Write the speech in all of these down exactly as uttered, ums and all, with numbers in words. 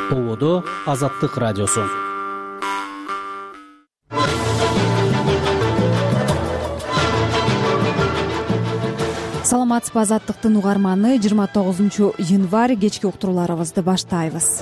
Ободо Азаттык радиосу. Саламатсызбы, Азаттыктын угарманы. жыйырма тогузунчу январь кечки уктурууларыбызды баштайбыз.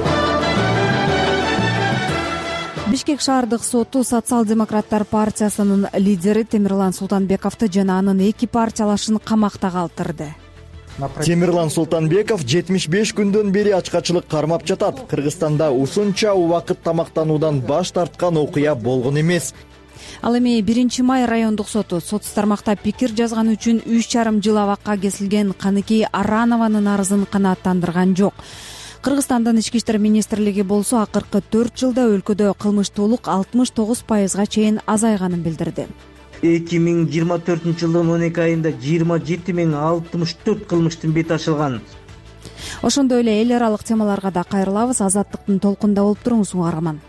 Бишкек шаардык соту Социал-демократтар партиясынын лидери Темирлан Султанбековду жана анын эки партиялашын камакта калтырды. Темирлан Султанбеков жетимиш беш күндөн бери ачкачылык кармап жатат. Кыргызстанда ушунча убакыт тамактануудан баш тарткан окуя болгон эмес. Ал эми биринчи май райондук соту соц тармакта пикир жазган үчүн үч жарым жыл абакка кесилген Каныкей Аранованын арызын канааттандырган жок. Кыргызстандын ички иштер министрлиги болсо акыркы төрт жылда өлкөдө кылмыштуулук алтымыш тогуз пайызга чейин азайганын билдирди. эки миң жыйырма төртүнчү жылдын он эки айында жыйырма жети миң алтымыш төрт кылмыштын бети ачылган. Ошондой эле эл аралык темаларга да кайрылабыз. Азаттыктын толкунда болуп туруңуз угарман.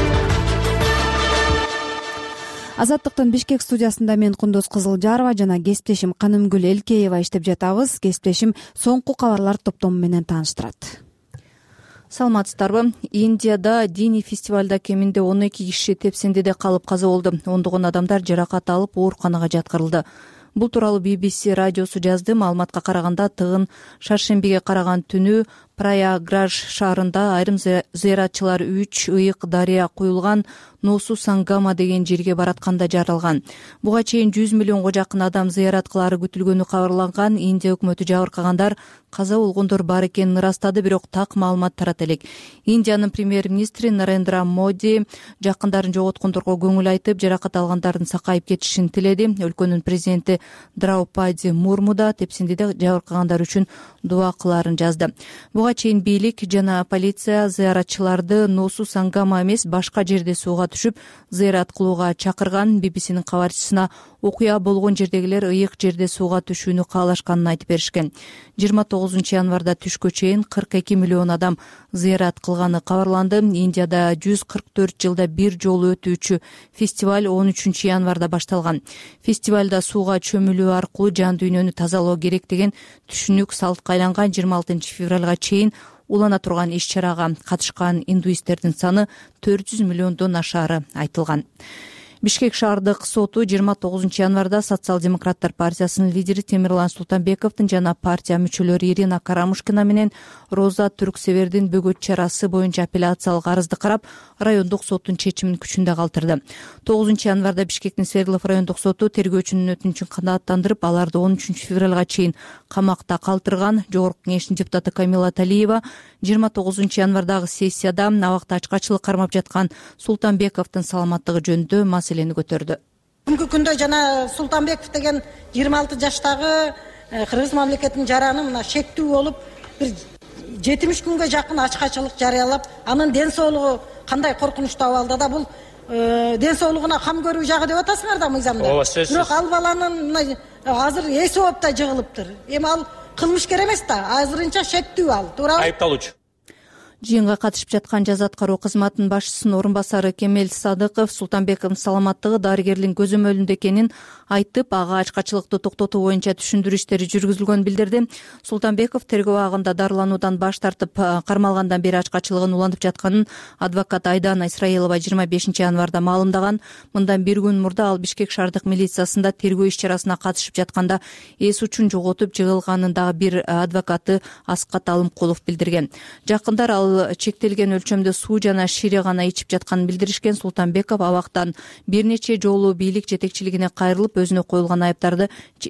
Азаттыктын Бишкек студиясында мен Кундуз Кызылжарова жана кесиптешим Канымгүл Элкеева иштеп жатабыз. Кесиптешим соңку кабарлар топтому менен тааныштырат. Саламатсыздарбы? Индияда диний фестивалда кеминде он эки киши тепсеңдеде калып каза болду. Ондогон адамдар жаракат алып ооруканага жаткырылды. Бул тууралуу би би си радиосу жазды. Маалыматка караганда тыгын шаршембиге караган түнү Праяграж шаарында айрым зыяратчылар үч ыйык дарыя куюлган Носу Сангама деген жерге баратканда жаралган. Буга чейин жүз миллионго жакын адам зыярат кылары күтүлгөнү кабарланган. Индия өкмөтү жабыркагандар каза болгондор бар экенин ырастады, бирок так маалымат тарата элек. Индиянын премьер-министри Нарендра Моди жакындарын жоготкондорго көңүл айтып, жаракат алгандардын сакайып кетишин тиледи. Өлкөнүн президенти Драупади Мурму да тепсеңдеде жабыркагандар үчүн дуа кылаарын жазды. Буга чейин бийлик жана полиция зыяратчыларды Носу Сангама эмес, башка жерде сууга түшүп зыярат кылууга чакырган. би би синин кабарчысына окуя болгон жердегилер ыйык жерде сууга түшүүнү каалашканын айтып беришкен. жыйырма тогузунчу январда түшкө чейин кырк эки миллион адам зыярат кылганы кабарланды. Индияда жүз кырк төрт жылда бир жолу өтүүчү фестиваль он үчүнчү январда башталган. Фестивалда сууга чөмүлүү аркылуу жан дүйнөнү тазалоо керек деген түшүнүк салтка айланган. жыйырма алтынчы февралга чейин улана турган иш-чарага катышкан индуисттердин саны төрт жүз миллиондон ашаары айтылган. Бишкек шаардык соту жыйырма тогузунчу январда Социал-демократтар партиясынын лидери Темирлан Султанбековдун жана партия мүчөлөрү Ирина Карамушкина менен Роза Түрксевердин бөгөт чарасы боюнча апелляциялык арызды карап, райондук соттун чечимин күчүндө калтырды. тогузунчу январда Бишкектин Свердлов райондук соту тергөөчүнүн өтүнүчүн канааттандырып, аларды он үчүнчү февралга чейин камакта калтырган. Жогорку кеңештин депутаты Камила Талиева жыйырма тогузунчу январдагы сессияда абакта ачкачылык кармап жаткан Султанбековдун саламаттыгы жөнүндө маселени көтөрдү. Бүгүнкү күндө жана Султанбеков деген жыйырма алты жаштагы Кыргыз мамлекетинин жараны мына шектүү болуп, бир жетимиш күнгө жакын ачкачылык жарыялап, анын ден соолугу кандай коркунучтуу абалда да, бул ден соолугуна кам көрүү жагы деп атасыңар да мыйзамда. Бирок ал баланын азыр эси ооп да жыгылыптыр. Эми ал кылмышкер эмес да, азырынча шектүү ал, туурабы? Айыпталуучу. Жыйынга катышып жаткан жаза аткаруу кызматынын башчысынын орун басары Кемел Садыков Султанбековдун саламаттыгы дарыгерлин көзөмөлүндө экенин айтып, ага ачкачылыкты токтотуу боюнча түшүндүрүү иштери жүргүзүлгөнүн билдирди. Султанбеков тергөө абагында дарылануудан баш тартып, кармалгандан бери ачкачылыгын улантып жатканын адвокат Айдана Исраилова жыйырма бешинчи январда маалымдаган. Мындан бир күн мурда ал Бишкек шаардык милициясында тергөө иш-чарасына катышып жатканда эс учун жоготуп жыгылганын дагы бир адвокаты Аскат Алымкулов билдирген. Жакындар ал чектелген өлчөмдө суу жана шире гана ичип жатканын билдиришкен. Султанбеков абактан бир нече жолу бийлик жетекчилигине кайрылып, өзүнө коюлган айыптарды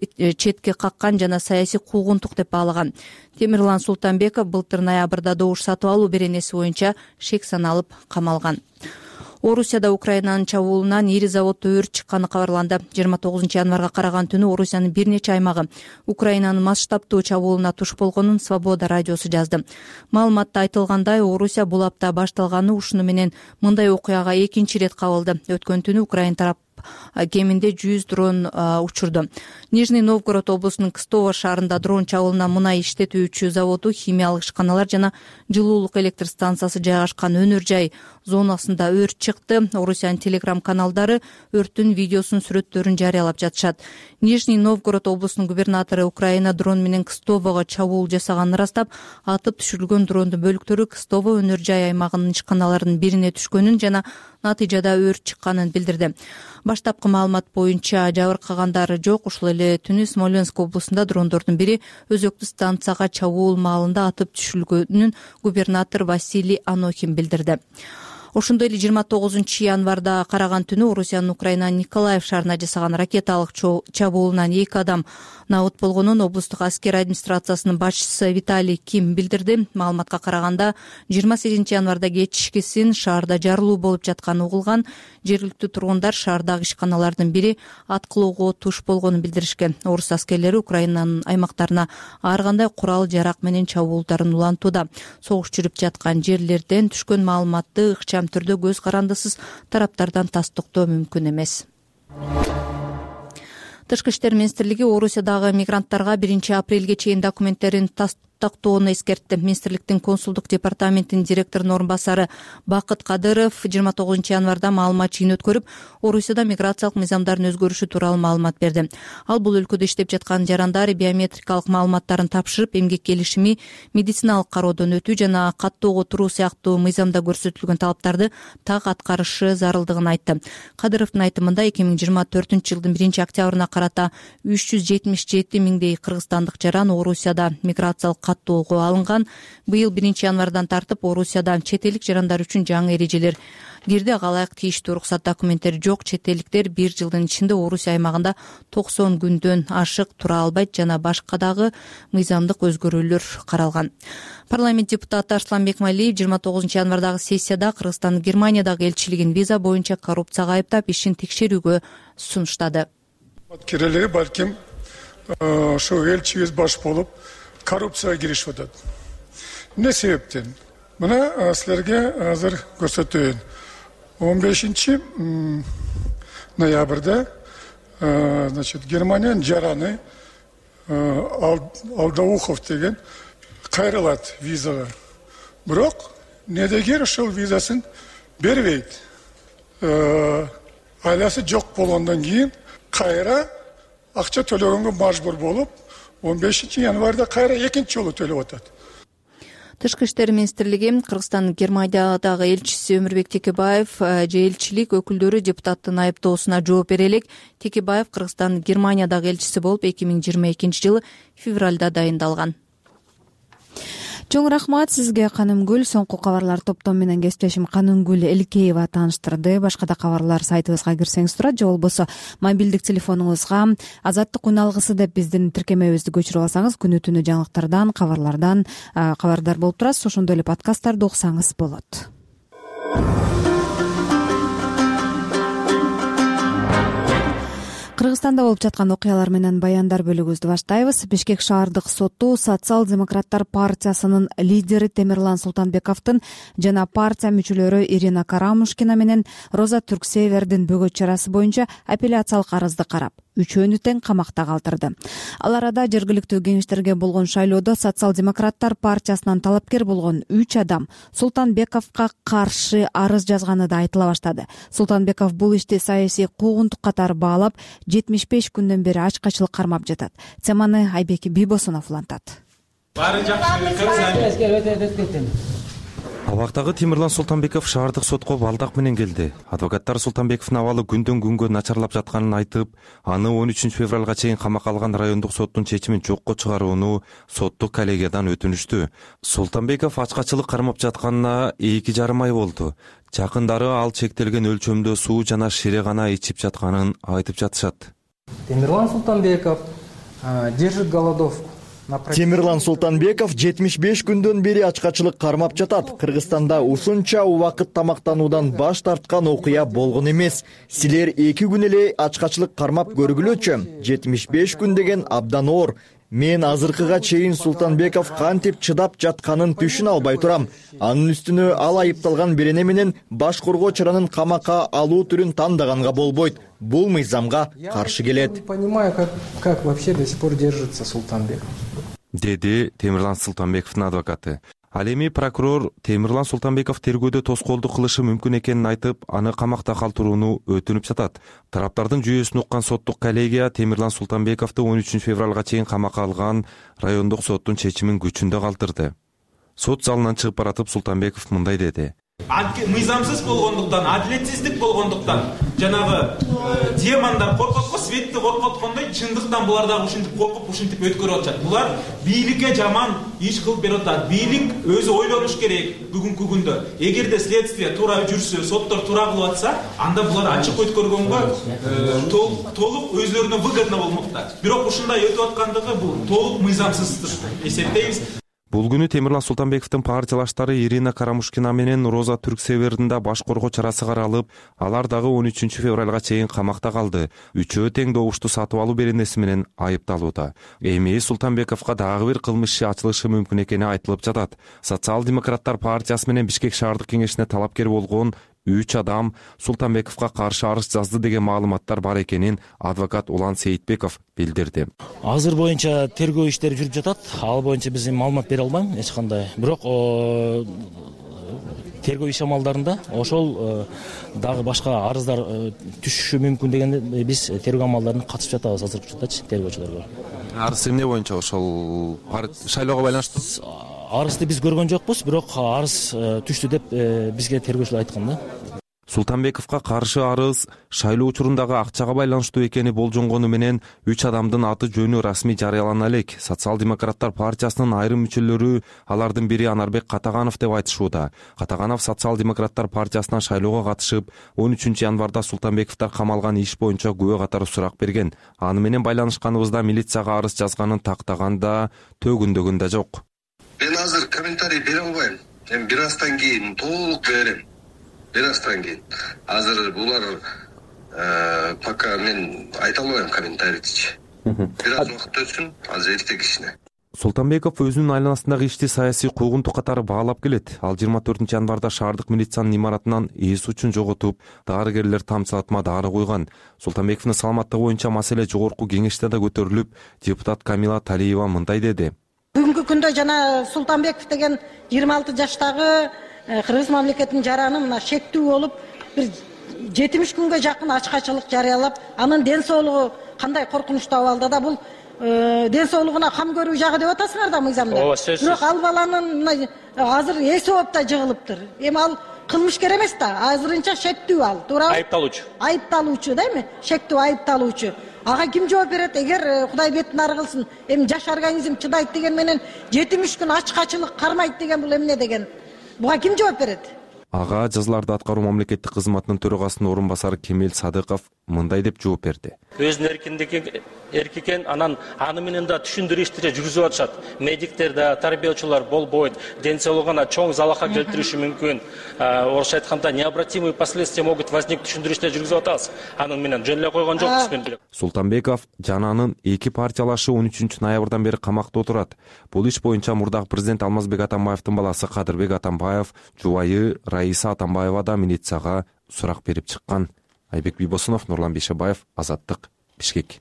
четке каккан жана саясий куугунтук деп баалаган. Темирлан Султанбеков былтыр ноябрда добуш сатып алуу беренеси боюнча шек саналып камалган. Орусияда Украинанын чабуулунан ири заводдо өрт чыкканы кабарланды. жыйырма тогузунчу январга караган түнү Орусиянын бир нече аймагы Украинанын масштабтуу чабуулуна туш болгонун Свобода радиосу жазды. Маалыматта айтылгандай, Орусия бул апта башталганы ушуну менен мындай окуяга экинчи ирет кабылды. Өткөн түнү Украин тарап кеминде жүз дрон учурду. Нижний Новгород облусунун Кстово шаарында дрон чабуулунан мунай иштетүүчү заводу, химиялык ишканалар жана жылуулук электр станциясы жайгашкан өнөр жай зонасында өрт чыкты. Орусиянын телеграм каналдары өрттүн видеосун, сүрөттөрүн жарыялап жатышат. Нижний Новгород облусунун губернатору Украина дрон менен Кстового чабуул жасаганын ырастап, атып түшүрүлгөн дрондун бөлүктөрү Кстово өнөр жай аймагынын ишканаларынын бирине түшкөнүн жана натыйжада өрт чыкканын билдирди. Баштапкы маалымат боюнча жабыркагандар жок. Ушул эле түнү Смоленск облусунда дрондордун бири өзөктү станцияга чабуул маалында атып түшүрүлгөнүн губернатор Василий Анохин билдирди. Ошондой эле жыйырма тогузунчу январда караган түнү Орусиянын Украинанын Николаев шаарына жасаган ракеталык чабуулунан эки адам набыт болгонун облустук аскер администрациясынын башчысы Виталий Ким билдирди. Маалыматка караганда жыйырма сегизинчи январда кечкисин шаарда жарылуу болуп жатканы угулган. Жергиликтүү тургундар шаардагы ишканалардын бири аткылоого туш болгонун билдиришкен. Орус аскерлери Украинанын аймактарына ар кандай курал жарак менен чабуулдарын улантууда. Согуш жүрүп жаткан жерлерден түшкөн маалыматты ыкчам түрдө көз карандысыз тараптардан тастыктоо мүмкүн эмес. Тышкы иштер министрлиги Орусиядагы мигранттарга биринчи апрелге чейин документтерин тактоону эскертти. Министрликтин консулдук департаментинин директорунун орун басары Бакыт Кадыров жыйырма тогузунчу январда маалымат жыйын өткөрүп, Орусияда миграциялык мыйзамдардын өзгөрүшү тууралуу маалымат берди. Ал бул өлкөдө иштеп жаткан жарандар биометрикалык маалыматтарын тапшырып, эмгек келишими, медициналык кароодон өтүү жана каттоого туруу сыяктуу мыйзамда көрсөтүлгөн талаптарды так аткарышы зарылдыгын айтты. Кадыровдун айтымында эки миң жыйырма төртүнчү жылдын биринчи октябрына карата үч жүз жетимиш жети миңдей кыргызстандык жаран Орусияда миграциялык каттоого алынган. Быйыл биринчи январдан тартып Орусияда чет элдик жарандар үчүн жаңы эрежелер кирди. Ага ылайык тийиштүү уруксат документтери жок чет элдиктер бир жылдын ичинде Орусия аймагында токсон күндөн ашык тура албайт жана башка дагы мыйзамдык өзгөрүүлөр каралган. Парламент депутаты Арсланбек Малиев жыйырма тогузунчу январдагы сессияда Кыргызстандын Германиядагы элчилигин виза боюнча коррупцияга айыптап, ишин текшерүүгө сунуштады. Кирелери балким ошо элчибиз баш болуп коррупцияга киришип атат. Эмне себептен? Мына силерге азыр көрсөтөйүн. он бешинчи ноябрда значит Германиянын жараны Алдаухов деген кайрылат визага. Бирок недегер ошол визасын бербейт. Айласы жок болгондон кийин кайра акча төлөгөнгө мажбур болуп, он бешинчи январда кайра экинчи жолу төлөп атат. Тышкы иштер министрлиги Кыргызстандын Германиядагы элчиси Өмүрбек Текебаев же элчилик өкүлдөрү депутаттын айыптоосуна жооп бере элек. Текебаев Кыргызстандын Германиядагы элчиси болуп эки миң жыйырма экинчи жылы февралда дайындалган. Чоң рахмат сизге, Канымгүл. Соңку кабарлар топтом менен кесиптешим Канымгүл Элкеева тааныштырды. Башка да кабарлар сайтыбызга кирсеңиз турат, же болбосо мобилдик телефонуңузга Азаттык үн алгысы деп биздин тиркемебизди көчүрүп алсаңыз, күнү түнү жаңылыктардан, кабарлардан кабардар болуп турасыз. Ошондой эле подкасттарды окусаңыз болот. Кыргызстанда болуп жаткан окуялар менен баяндар бөлүгүбүздү баштайбыз. Бишкек шаардык соту Социал-демократтар партиясынын лидери Темирлан Султанбековдун жана партия мүчөлөрү Ирина Карамушкина менен Роза Түрксевердин бөгөт чарасы боюнча апелляциялык арызды карап, үчөөнү тең камакта калтырды. Ал арада жергиликтүү кеңештерге болгон шайлоодо Социал-демократтар партиясынан талапкер болгон үч адам Султанбековго каршы арыз жазганы да айтыла баштады. Султанбеков бул ишти саясий куугунтук катары баалап, жетимиш беш күндөн бери ачкачылык кармап жатат. Теманы Айбек Бибосунов улантат. Абактагы Темирлан Султанбеков шаардык сотко балдак менен келди. Адвокаттар Султанбековдун абалы күндөн күнгө начарлап жатканын айтып, аны он үчүнчү февралга чейин камакка алган райондук соттун чечимин жокко чыгарууну соттук коллегиядан өтүнүштү. Султанбеков ачкачылык кармап жатканына эки жарым ай болду. Жакындары ал чектелген өлчөмдө суу жана шире гана ичип жатканын айтып жатышат. Темирлан Султанбеков держит голодовку. Темирлан Султанбеков жетимиш беш күндөн бери ачкачылык кармап жатат. Кыргызстанда ушунча убакыт тамактануудан баш тарткан окуя болгон эмес. Силер эки күн эле ачкачылык кармап көргүлөчү. жетимиш беш күн деген абдан оор. Мен азыркыга чейин Султанбеков кантип чыдап жатканын түшүнө албай турам. Анын үстүнө ал айыпталган берене менен баш коргоо чаранын камакка алуу түрүн тандаганга болбойт. Бул мыйзамга каршы келет. Не понимаю, как, как вообще до сих пор держится Султанбеков. Деди Темирлан Султанбековдун адвокаты. Ал эми прокурор Темирлан Султанбеков тергөөдө тоскоолдук кылышы мүмкүн экенин айтып, аны камакта калтырууну өтүнүп жатат. Тараптардын жүйөсүн уккан соттук коллегия Темирлан Султанбековду он үчүнчү февралга чейин камакка алган райондук соттун чечимин күчүндө калтырды. Сот залынан чыгып баратып Султанбеков мындай деди. Мыйзамсыз болгондуктан, адилетсиздик болгондуктан, жанагы демондар коркот го, светти коркоткондой, чындыктан булар дагы ушинтип коркуп, ушинтип өткөрүп атышат. Булар бийликке жаман иш кылып берип атат. Бийлик өзү ойлонуш керек бүгүнкү күндө. Эгерде следствие туура жүрсө, соттор туура кылып атса, анда булар ачык өткөргөнгө толук өзлөрүнө выгодно болмокта. Бирок ушундай өтүп аткандыгы бул толук мыйзамсыз деп эсептейбиз. Бул күнү Темирлан Султанбековдун партиялаштары Ирина Карамушкина менен Роза Түрксевердин да баш коргоо чарасы каралып, алар дагы он үчүнчү февралга чейин камакта калды. Үчөө тең добушту сатып алуу беренеси менен айыпталууда. Эми Султанбековго дагы бир кылмыш иши ачылышы мүмкүн экени айтылып жатат. Социал-демократтар партиясы менен Бишкек шаардык кеңешине талапкер болгон үч адам Султанбековго каршы арыз жазды деген маалыматтар бар экенин адвокат Улан Сейитбеков билдирди. Азыр боюнча тергөө иштери жүрүп жатат. Ал боюнча биз маалымат бере албайм эч кандай. Бирок тергөө иш амалдарында ошол дагы башка арыздар түшүшү мүмкүн дегенде биз тергөө амалдарына катышып жатабыз азыркы учурдачы тергөөчүлөр. Арыз эмне боюнча ошол шайлоого байланыштуу? Арызды биз көргөн жокпуз, бирок арыз түштү деп бизге тергөөчүлөр айткан да. Султанбековго каршы арыз шайлоо учурундагы акчага байланыштуу экени болжонгону менен үч адамдын аты жөнү расмий жарыялана элек. Социал-демократтар партиясынын айрым мүчөлөрү, алардын бири Анарбек Катаганов деп айтышууда. Катаганов Социал-демократтар партиясынан шайлоого катышып, он үчүнчү январда Султанбековдор камалган иш боюнча күбө катары сурак берген. Аны менен байланышканыбызда милицияга арыз жазганын тактаганда төгүндөгүн да жок. Мен азыр комментарий бере албайм. Эми бир аздан кийин толук берем. Бир аздан кийин. Азыр булар пока мен айта албайм комментарийчи. Бир аз убакыт өтсүн, азыр эртең ишине. Султанбеков өзүнүн айланасындагы ишти саясий куугунтук катары баалап келет. Ал жыйырма төртүнчү январда шаардык милициянын имаратынан эс учун жоготуп, дарыгерлер тамчылатма дары койгон. Султанбековдун саламаттыгы боюнча маселе жогорку кеңеште да көтөрүлүп, депутат Камила Талиева мындай деди. Бүгүнкү күндө жана Султанбеков деген жыйырма алты жаштагы Кыргыз мамлекетинин жараны мына шектүү болуп, бир жетимиш күнгө жакын ачкачылык жарыялап, анын ден соолугу кандай коркунучтуу абалда да бул ден соолугуна кам көрүү жагы деп атасыңар да мыйзамда. Бирок ал баланын азыр эси ооп да жыгылыптыр. Эми ал кылмышкер эмес да, азырынча шектүү ал, туурабы? Айыпталуучу. Айыпталуучу да эми, шектүү айыпталуучу. Ага ким жооп берет? Эгер Кудай бетин ары кылсын, эми жаш организм чыдайт деген менен жетимиш күн ачкачылык кармайт деген бул эмне деген? Буга ким жооп берет? Ага жазаларды аткаруу мамлекеттик кызматынын төрагасынын орун басары Кемел Садыков мындай деп жооп берди. Өзүнүн эркиндиги эркикен, анан аны менен да түшүндүрүү иштери жүргүзүп атышат. Медиктер да, тарбиячылар болбойт, ден соолугуна чоң залака келтириши мүмкүн. Орусча айтканда необратимые последствия могут возникнуть, түшүндүрүү иштери жүргүзүп атабыз. Анын менен жөн эле койгон жокпуз мен билем. Султанбеков жана анын эки партиялашы он үчүнчү ноябрдан бери камакта отурат. Бул иш боюнча мурдагы президент Алмазбек Атамбаевдин баласы Кадырбек Атамбаев, жубайы Раиса Атамбаева да милицияга сурак берип чыккан. Айбек Бийбосунов, Нурлан Бейшебаев, Азаттык, Бишкек.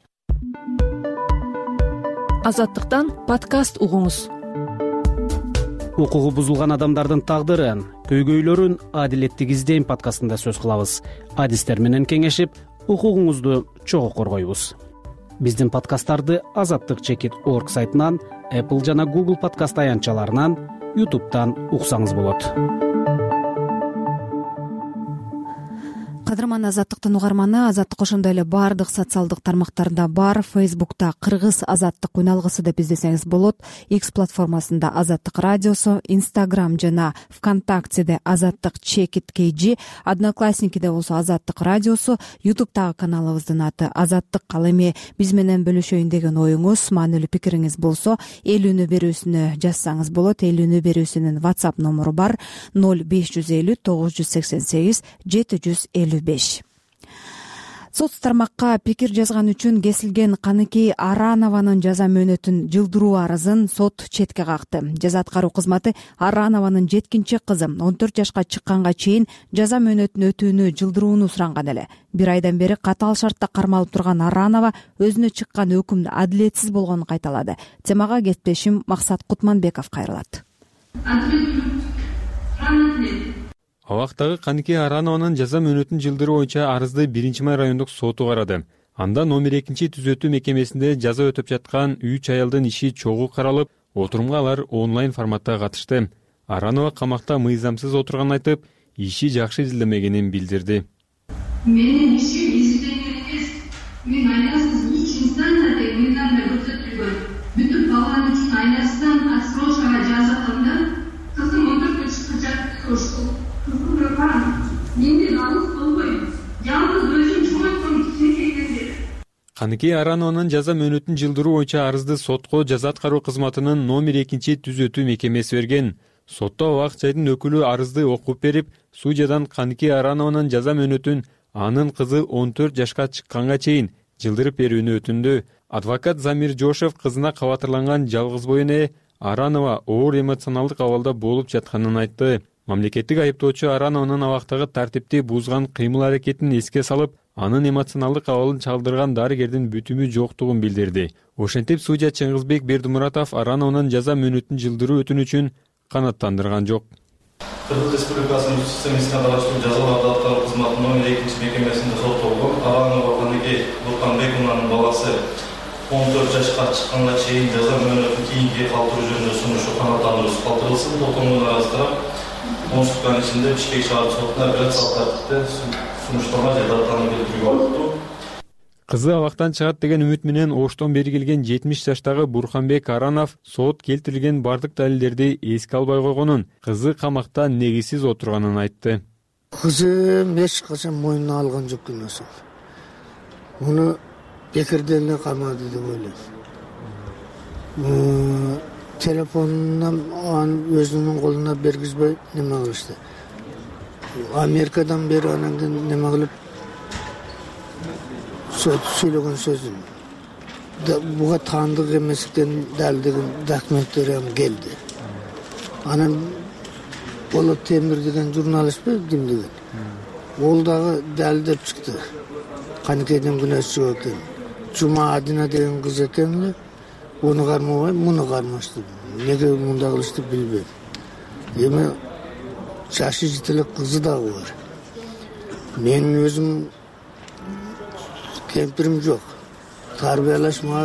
Азаттыктан подкаст угуңуз. Укугу бузулган адамдардын тагдырын, көйгөйлөрүн адилеттик издейм подкастында сөз кылабыз. Адистер менен кеңешип, укугуңузду чогуу коргойбуз. Биздин подкасттарды Азаттык чекит точка орг сайтынан, Apple жана Google подкаст аянтчаларынан, YouTube'дан уксаңыз болот. Кадырман Азаттыктын угарманы, Азаттык ошондой эле баардык социалдык тармактарда бар. Фейсбукта Кыргыз Азаттык үналгысы деп издесеңиз болот. X платформасында Азаттык радиосу, Instagram жана ВКонтактеде Азаттык чекит точка кей джи, Одноклассникиде болсо Азаттык радиосу, YouTube'дагы каналыбыздын аты Азаттык. Ал эми биз менен бөлүшөйүн деген оюңуз, маанилүү пикириңиз болсо, эл үнү берүүсүнө жазсаңыз болот. Эл үнү берүүсүнүн WhatsApp номуру бар: ноль беш жүз элүү тогуз жүз сексен сегиз жети жүз элүү беш. соц тармакка пикир жазган үчүн кесилген Каныкей Аранованын жаза мөөнөтүн жылдыруу арызын сот четке какты. Жаза аткаруу кызматы Аранованын жеткинчи кызы он төрт жашка чыкканга чейин жаза мөөнөтүн өтүүнү жылдырууну суранган эле. Бир айдан бери катаал шартта кармалып турган Аранова өзүнө чыккан өкүм адилетсиз болгонун кайталады. Темага кесиптешим Максат Кутманбеков кайрылат. Абактагы Каныкей Аранованын жаза мөөнөтүн жылдыруу боюнча арызды биринчи май райондук соту карады. Анда номер экинчи түзөтүү мекемесинде жаза өтөп жаткан үч аялдын иши чогуу каралып, отурумга алар онлайн форматта катышты. Аранова камакта мыйзамсыз отурганын айтып, иши жакшы изилдемегенин билдирди. Менин ишим изилдеген эмес. Мен айласыз үч инстанция деп мыйзамда көрсөтүлгөн. Бүтүп калган үчүн айласыздан отсрочкага жазатканда кызым он төрт жашка жатты. Кызым кан, менден алыс болбойм. Жалгыз өзүм чоңойткон кичинекейден. Каныкей Аранованын жаза мөөнөтүн жылдыруу боюнча арызды сотко жаза аткаруу кызматынын номер экинчи түзөтүү мекемеси берген. Сотто Абак жайдын өкүлү арызды окуп берип, судьядан Каныкей Аранованын жаза мөөнөтүн анын кызы он төрт жашка чыкканга чейин жылдырып берүүнү өтүндү. Адвокат Замир Жошев кызына кабатырланган жалгыз бой эне Аранова оор эмоционалдык абалда болуп жатканын айтты. Мамлекеттик айыптоочу Аранованын абактагы тартипти бузган кыймыл-аракетин эске салып, анын эмоционалдык абалын чалдырган дарыгердин бүтүмү жоктугун билдирди. Ошентип судья Чыңгызбек Бердимуратов Аранованын жаза мөөнөтүн жылдыруу өтүнүчүн канааттандырган жок. Кыргыз Республикасынын Конституциясына караштуу жазаларды аткаруу кызматынын номер экинчи мекемесинде соттолгон Аранова Каныкей Бурканбековнанын баласы он төрт жашка чыкканга чейин жаза мөөнөтүн кийинки калтыруу жөнүндө сунушу канааттандыруусу калтырылсын. Токомун араздырып, он сутканын ичинде Бишкек шаардык сотуна апелляциялык тартипте сунушталма же даттануу келтирүүгө алыптуу. Кызы абактан чыгат деген үмүт менен Оштон бери келген жетимиш жаштагы Бурханбек Аранов сот келтирилген бардык далилдерди эске албай койгонун, кызы камакта негизсиз отурганын айтты. Кызым эч качан мойнуна алган жок күнөөсүн. Муну бекерден эле камады деп ойлойм. Телефонунан өзүнүн колуна бергизбей неме кылышты. Америкадан бери анан кийин неме кылып сөйлөгөн сөзүн буга таандык эместиктен далилдеген документтер келди. Анан Болот Темир деген журналист бе ким деген. Ол дагы далилдеп чыкты. Каныкейден күнөөсү жок экен. Жума Адина деген кыз экен эле. Onu karmabay, bunu karmıştı. Nege munda kılıştı bilmem. Yeme şaşı jitilik kızı da var. Men özüm kempirim yok. Tarbiyeleşme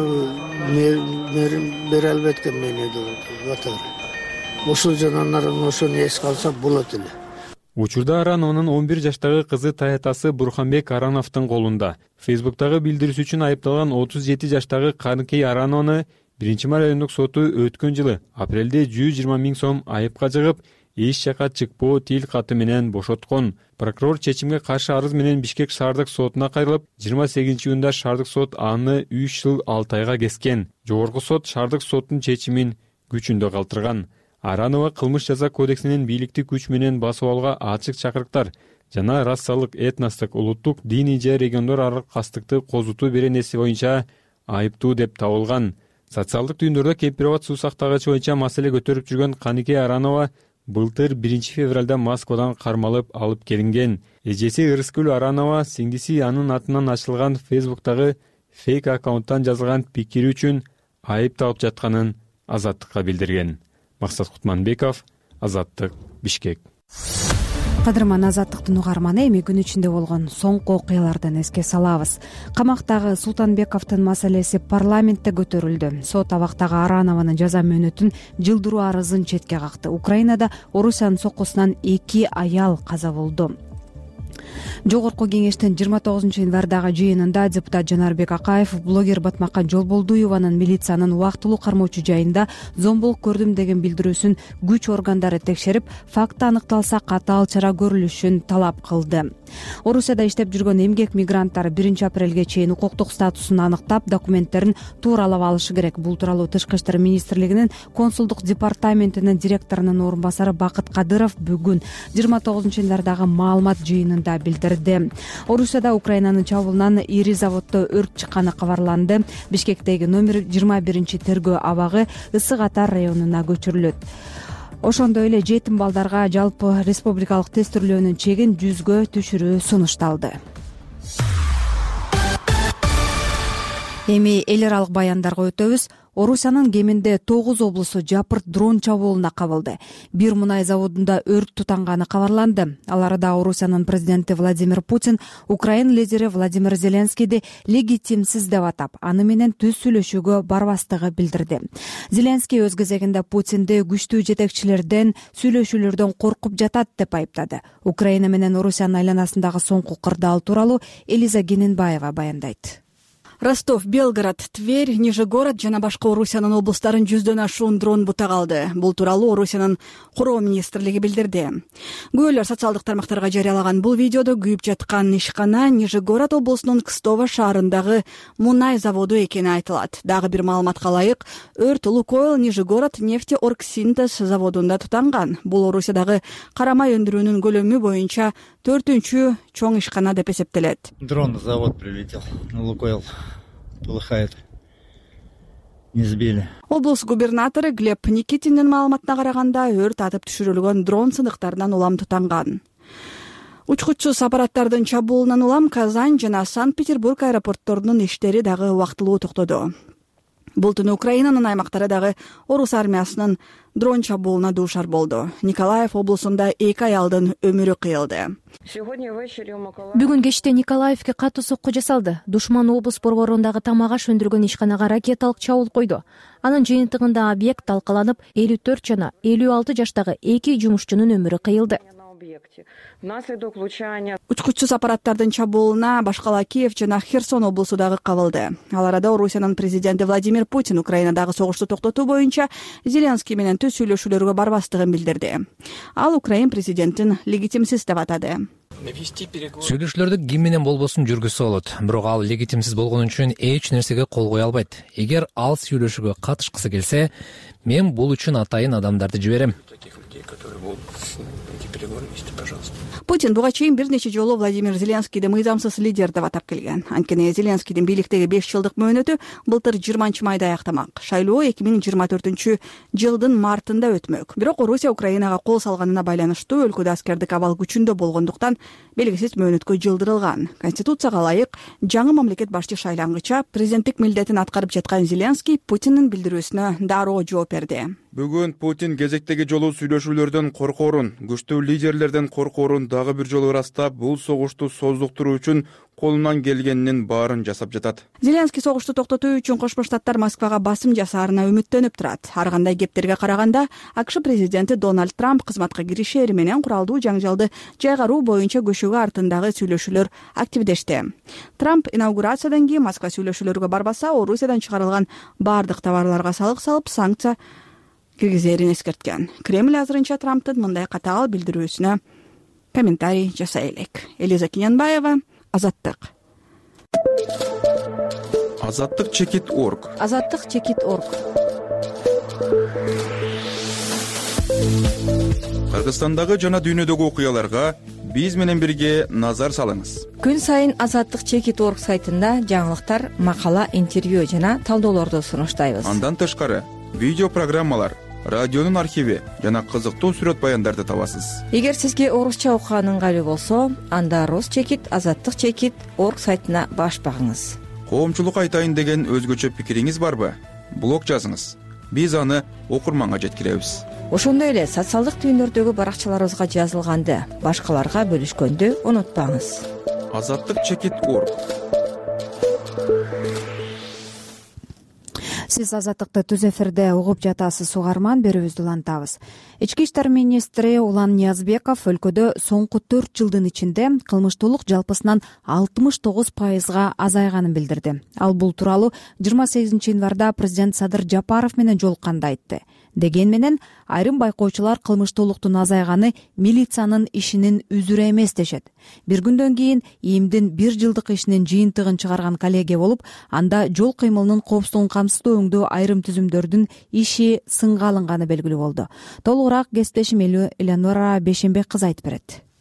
merim bir elbetken beni de vatar. Oşul cananların oşunu es kalsa bulat ile. Учурда Аранованын он бир жаштагы кызы таятасы Бурханбек Арановдун колунда. Фейсбуктагы билдирүүсү үчүн айыпталган отуз жети жаштагы Каныкей Аранованы биринчи май райондук соту өткөн жылы апрелде жүз жыйырма миң сом айыпка жыгып, эч жака чыкпоо тил каты менен бошоткон. Прокурор чечимге каршы арыз менен Бишкек шаардык сотуна кайрылып, жыйырма сегизинчи июнда шаардык сот аны үч жыл алты айга кескен. Жогорку сот шаардык соттун чечимин күчүндө калтырган. Аранова кылмыш жаза кодексинин бийликти күч менен басып алууга ачык чакырыктар жана расалык, этностук, улуттук, диний же региондор аралык кастыкты козутуу беренеси боюнча айыптуу деп табылган. Социалдык түйүндөрдө кемпирабад суу сактагычы боюнча маселе көтөрүп жүргөн Каныкей Аранова былтыр биринчи февралда Москвадан кармалып алып келинген. Эжеси Ырыскүл Аранова сиңдиси анын атынан ачылган Фейсбуктагы фейк аккаунттан жазылган пикири үчүн айып таап жатканын Азаттыкка билдирген. Максат Кутманбеков, Азаттык, Бишкек. Кадырман Азаттыктын угарманы, эми күн ичинде болгон соңку окуялардан эске салабыз. Камактагы Султанбековдун маселеси парламентте көтөрүлдү. Сот абактагы Аранованын жаза мөөнөтүн жылдыруу арызын четке какты. Украинада Орусиянын соккусунан эки аял каза болду. Жогорку кеңештин жыйырма тогузунчу январдагы жыйынында депутат Жанарбек Акаев блогер Батмакан Жолболдуеванын милициянын убактылуу кармоочу жайында зомбулук көрдүм деген билдирүүсүн күч органдары текшерип, факты аныкталса катаал чара көрүлүшүн талап кылды. Орусияда иштеп жүргөн эмгек мигранттар биринчи апрелге чейин укуктук статусун аныктап, документтерин тууралап алышы керек. Бул тууралуу Тышкы иштер министрлигинин консулдук департаментинин директорунун орун басары Бакыт Кадыров бүгүн жыйырма тогузунчу январдагы маалымат жыйынында билдирди. Орусияда Украинанын чабуулунан ири заводдо өрт чыкканы кабарланды. Бишкектеги номер жыйырма биринчи тергөө абагы Ысык Ата районуна көчүрүлөт. Ошондой эле жетим балдарга жалпы республикалык тестирлөөнүн чегин жүзгө түшүрүү сунушталды. Эми эл аралык баяндарга өтөбүз. Орусиянын кеминде тогуз облусу жапырт дрон чабуулуна кабылды. Бир мунай заводунда өрт тутанганы кабарланды. Ал арада Орусиянын президенти Владимир Путин Украин лидери Владимир Зеленскийди легитимсиз деп атап, аны менен түз сүйлөшүүгө барбастыгы билдирди. Зеленский өз кезегинде Путинди күчтүү жетекчилерден, сүйлөшүүлөрдөн коркуп жатат деп айыптады. Украина менен Орусиянын айланасындагы соңку кырдаал тууралуу Элиза Гененбаева баяндайт. Ростов, Белгород, Тверь, Нижегород жана башка Орусиянын облустарын жүздөн ашуун дрон бутак алды. Бул тууралуу Орусиянын короо министрлиги билдирди. Күбөлөр социалдык тармактарга жарыялаган бул видеодо күйүп жаткан ишкана Нижегород облусунун Кстово шаарындагы мунай заводу экени айтылат. Дагы бир маалыматка ылайык, өрт Лукойл Нижегород нефтеоргсинтез заводунда тутанган. Бул Орусиядагы карамай өндүрүүнүн көлөмү боюнча төртүнчү чоң ишкана деп эсептелет. Дрон на завод прилетел, на Лукойл. Полыхает. Не сбили. Облус губернатору Глеб Никитиндин маалыматына караганда, өрт атып түшүрүлгөн дрон сындыктарынан улам тутанган. Учкучсуз аппараттардын чабуулунан улам Казань жана Санкт-Петербург аэропортторунун иштери дагы убактылуу токтоду. Бул түнү Украинанын аймактары дагы Орус армиясынын дрон чабуулуна дуушар болду. Николаев облусунда эки аялдын өмүрү кыйылды. Бүгүн кечте Николаевке катуу сокку жасалды. Душман облус борборундагы тамак аш өндүргөн ишканага ракеталык чабуул койду. Анын жыйынтыгында объект талкаланып, элүү төрт жана элүү алты жаштагы эки жумушчунун өмүрү кыйылды. Учкучсуз аппараттардын чабуулуна башкала Киев жана Херсон облусу дагы кабылды. Ал арада Орусиянын президенти Владимир Путин Украинадагы согушту токтотуу боюнча Зеленский менен түз сүйлөшүүлөргө барбастыгын билдирди. Ал Украин президентин легитимсиз деп атады. Сүйлөшүүлөрдү ким менен болбосун жүргүзсө болот, бирок ал легитимсиз болгон үчүн эч нерсеге кол кое албайт. Эгер ал сүйлөшүүгө катышкысы келсе, мен бул үчүн атайын адамдарды жиберем. Путин буга чейин бир нече жолу Владимир Зеленскийди мыйзамсыз лидер деп атап келген. Анткени Зеленскийдин бийликтеги беш жылдык мөөнөтү былтыр жыйырманчы майда аяктамак. Шайлоо эки миң жыйырма төртүнчү жылдын мартында өтмөк. Бирок Орусия Украинага кол салганына байланыштуу өлкөдө аскердик абал күчүндө болгондуктан белгисиз мөөнөткө жылдырылган. Конституцияга ылайык жаңы мамлекет башчы шайлангыча президенттик милдетин аткарып жаткан Зеленский Путиндин билдирүүсүнө дароо жооп берди. Бүгүн Путин кезектеги жолу сүйлөшүүлөрдөн коркоорун, күчтүү лидерлерден коркоорун дагы бир жолу ырастап, бул согушту создуктуруу үчүн колунан келгенинин баарын жасап жатат. Зеленский согушту токтотуу үчүн Кошмо Штаттар Москвага басым жасаарына үмүттөнүп турат. Ар кандай кептерге караганда, АКШ президенти Дональд Трамп кызматка киришери менен куралдуу жаңжалды жайгаруу боюнча көчөгө артындагы сүйлөшүүлөр активдешти. Трамп инаугурациядан кийин Москва сүйлөшүүлөргө барбаса, Орусиядан чыгарылган бардык товарларга салык салып, санкция киргизерин эскерткен. Кремль азырынча Трамптын мындай катаал билдирүүсүнө комментарий жасай элек. Элиза Гененбаева, Азаттык. Азаттык чекит точка орг. Азаттык чекит точка орг. Кыргызстандагы жана дүйнөдөгү окуяларга биз менен бирге назар салыңыз. Күн сайын Азаттык чекит точка орг сайтында жаңылыктар, макала, интервью жана талдоолорду сунуштайбыз. Андан тышкары видео программалар, радионун архиви жана кызыктуу сүрөт баяндарды табасыз. Эгер сизге орусча окуган ыңгайлуу болсо, анда Рус чекит, Азаттык чекит точка орг сайтына баш багыңыз. Коомчулук айтайын деген өзгөчө пикириңиз барбы? Блог жазыңыз. Биз аны окурманга жеткиребиз. Ошондой эле социалдык түйүндөрдөгү баракчаларыбызга жазылганды башкаларга бөлүшкөндү унутпаңыз. Азаттык чекит точка орг. Сиз Азаттыкты түз эфирде угуп жатасыз, угарман, берүүбүздү улантабыз. Ички иштер министри Улан Ниязбеков өлкөдө соңку төрт жылдын ичинде кылмыштуулук жалпысынан алтымыш тогуз пайызга азайганын билдирди. Ал бул тууралуу жыйырма сегизинчи январда президент Садыр Жапаров менен жолукканда айтты. Деген менен айрым байкоочулар кылмыштуулуктун азайганы милициянын ишинин үзүрү эмес дешет. Бир күндөн кийин ИИМдин бир жылдык ишинин жыйынтыгын чыгарган коллегия болуп, анда жол кыймылынын коопсуздугун камсыздоо өңдөө айрым түзүмдөрдүн иши сынга алынганы белгилүү болду. Толугураак кесиптешим Элеонора Бешенбек кызы айтып берет.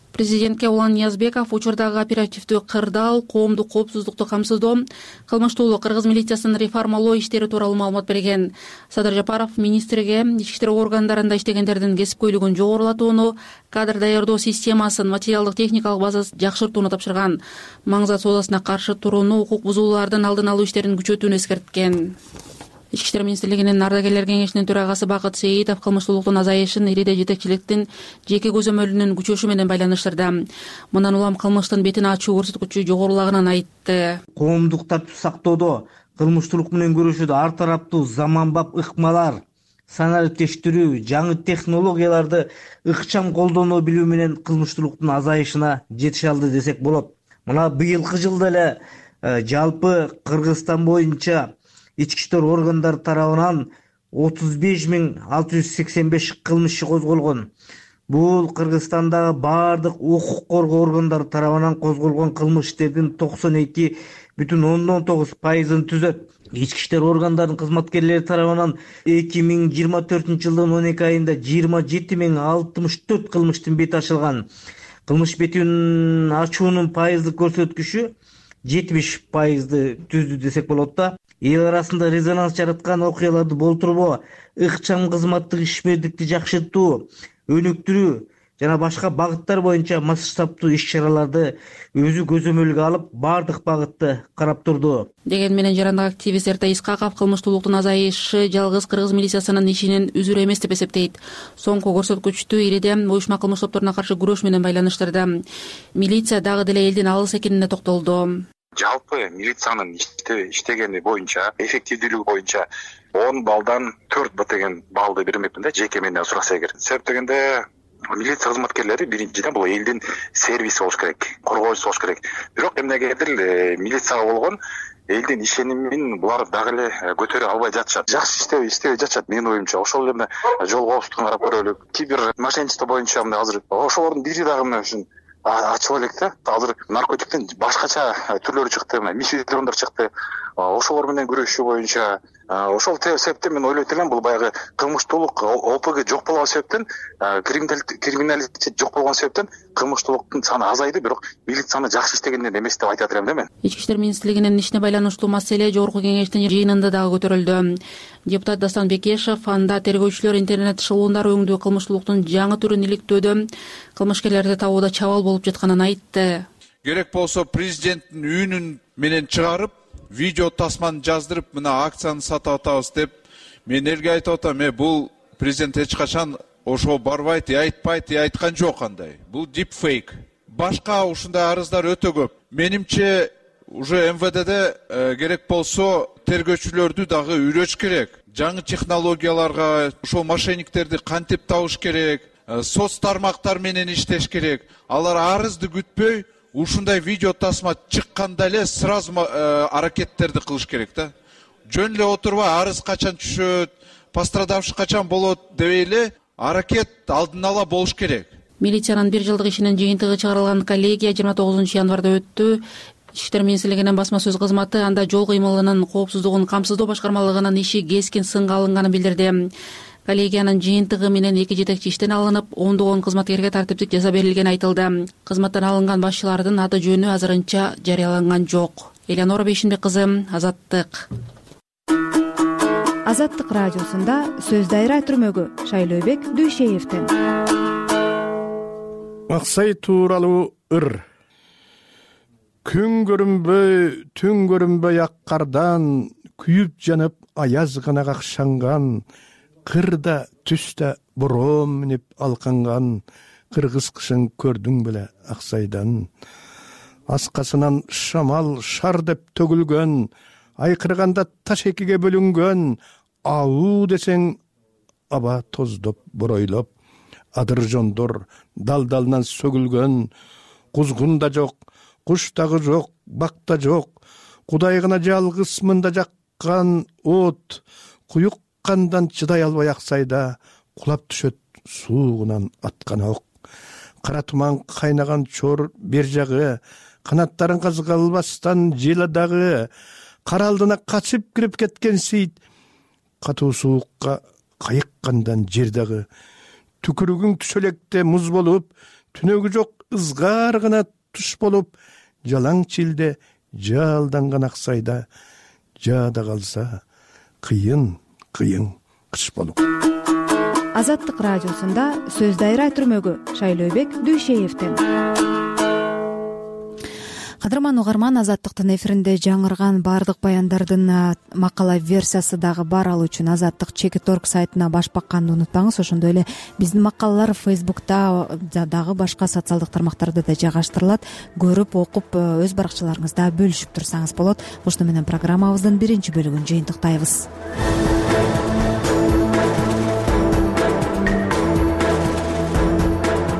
Президентке Улан Ниязбеков учурдагы оперативдүү кырдаал, коомдук коопсуздукту камсыздоо, кылмыштуулук кыргыз милициясын реформалоо иштери тууралуу маалымат берген. Садыр Жапаров министрге ички иштер органдарында иштегендердин кесипкөйлүгүн жогорулатууну, кадр даярдоо системасын, материалдык техникалык базасын жакшыртууну тапшырган. Маңзат соодасына каршы турууну, укук бузуулардын алдын алуу иштерин күчөтүүнү эскерткен. Ички иштер министрлигинин ардагерлер кеңешинин төрагасы Бакыт Сейитов кылмыштуулуктун азайышын ириде жетекчиликтин жеке көзөмөлүнүн күчөшү менен байланыштырды. Мындан улам кылмыштын бетин ачуу көрсөткүчү жогорулаганын айтты. Коомдук тартип сактоодо кылмыштуулук менен күрөшүүдө ар тараптуу заманбап ыкмалар, санариптештирүү, жаңы технологияларды ыкчам колдоно билүү менен кылмыштуулуктун азайышына жетише алды десек болот. Мына быйылкы жылда эле жалпы Кыргызстан боюнча ички иштер органдары тарабынан отуз беш миң алты жүз сексен беш кылмыш иши козголгон. Бул Кыргызстандагы баардык укук коргоо органдары тарабынан козголгон кылмыш иштердин токсон эки бүтүн ондон тогуз пайызын түзөт. Ички иштер органдарынын кызматкерлери тарабынан эки миң жыйырма төртүнчү жылдын он эки айында жыйырма жети миң алтымыш төрт кылмыштын бети ачылган. Кылмыш бетин ачуунун пайыздык көрсөткүчү жетимиш пайызды түздү десек болот да. Эл арасында резонанс жараткан окуяларды болтурбоо, ыкчам кызматтык ишмердикти жакшыртуу, өнүктүрүү жана башка багыттар боюнча масштабтуу иш-чараларды өзү көзөмөлгө алып, бардык багытты карап турду. Деген менен жарандык активист Эртай Искаков кылмыштуулуктун азайышы жалгыз кыргыз милициясынын ишинин үзүрү эмес деп эсептейт. Соңку көрсөткүчтү ириде уюшма кылмыш топторуна каршы күрөш менен байланыштырды. Милиция дагы деле элдин алыс экенине токтолду. Жалпы милициянын иштегени боюнча, эффективдүүлүгү боюнча он балдан төрт деген балды бермекмин да, жеке менден сураса эгер. Себеп дегенде милиция кызматкерлери биринчиден бул элдин сервиси болуш керек, коргоочусу болуш керек. Бирок эмнегедир милицияга болгон элдин ишенимин булар дагы эле көтөрө албай жатышат. Жакшы иштебей иштебей жатышат менин оюмча. Ошол эле жол коопсуздугун карап көрөлүк. Кибер мошенничество боюнча мындай азыр ошолордун бири дагы мына ушун ачып элек да. Азыр наркотиктин башкача түрлөрү чыкты, мифидрондар чыкты. Ошолор менен күрөшүү боюнча ошол себептен мен ойлойт элем, бул баягы кылмыштуулук ОПГ жок болгон себептен, криминалитет жок болгон себептен кылмыштуулуктун саны азайды, бирок милицияны жакшы иштегенден эмес деп айтат элем да мен. Ички иштер министрлигинин ишине байланыштуу маселе жогорку кеңештин жыйынында дагы көтөрүлдү. Депутат Дастан Бекешев анда тергөөчүлөр интернет шылуундар өңдүү кылмыштуулуктун жаңы түрүн иликтөөдө кылмышкерлерди табууда чабал болуп жатканын айтты. Керек болсо президенттин үйүнүн менен чыгарып, видео тасманы жаздырып, мына акцияны сатып атабыз деп мен элге айтып атам. Э, бул президент эч качан ошо барбайт, айтпайт, айткан жок андай. Бул дипфейк. Башка ушундай арыздар өтө көп. Менимче уже МВДде э, керек болсо тергөөчүлөрдү дагы үйрөтүш керек. Жаңы технологияларга ошол мошенниктерди кантип табыш керек, э, соц тармактар менен иштеш керек. Алар арызды күтпөй, ушундай видео тасма чыкканда эле сразу аракеттерди кылыш керек да. Жөн эле отурбай арыз качан түшөт, пострадавший качан болот дебей эле аракет алдын ала болуш керек. Милициянын бир жылдык ишинин жыйынтыгы чыгарылган коллегия жыйырма тогузунчу январда өттү. Ички иштер министрлигинин басма сөз кызматы анда жол кыймылынын коопсуздугун камсыздоо башкармалыгынын иши кескен сынга алынганын билдирди. Коллегиянын жыйынтыгы менен эки жетекчи иштен алынып, ондогон кызматкерге тартиптик жаза берилгени айтылды. Кызматтан алынган башчылардын аты жөнү азырынча жарыяланган жок. Элеонора Бейшинбек кызы, Азаттык. Азаттык радиосунда сөз дайра түрмөгү Шайлообек Дүйшеевден. Аксай тууралуу ыр. Күн көрүнбөй, түн көрүнбөй ак кардан, күйүп жанып аяз гана какшанган, кырда түстө бороом минип алканган, кыргыз кышын көрдүң беле Аксайдан. Аскасынан шамал шар деп төгүлгөн, айкырганда таш экиге бөлүнгөн, ауу десең аба тоздоп боройлоп, адыр жондор дал-далынан сөгүлгөн, кузгун да жок, куш дагы жок, бак да жок, Кудай гана жалгыз мында жаккан от, куюк кандан чыдай албай Аксайда кулап түшөт суугунан аткан ок. Кара туман кайнаган чор бер жагы, канаттарын казгалбастан жела дагы, кара алдына качып кирип кеткен сейт, катуу суукка кайыккандан жер дагы, түкүрүгүң түшөлекте муз болуп, түнөгү жок ызгар гана туш болуп, жалаң чилде жалданган аксайда жаада калса кыйын кыйын кыш болуп. Азаттык радиосунда сөз дайра түрмөгү Шайлообек Дүйшеевден. Кадырман угарман, Азаттыктын эфиринде жаңырган баардык баяндардын макала версиясы дагы бар. Ал үчүн Азаттык чекит орг сайтына баш бакканды унутпаңыз. Ошондой эле биздин макалалар Фейсбукта дагы башка социалдык тармактарда да жайгаштырылат. Көрүп, окуп, өз баракчаларыңызда бөлүшүп турсаңыз болот. Ушуну менен программабыздын биринчи бөлүгүн жыйынтыктайбыз.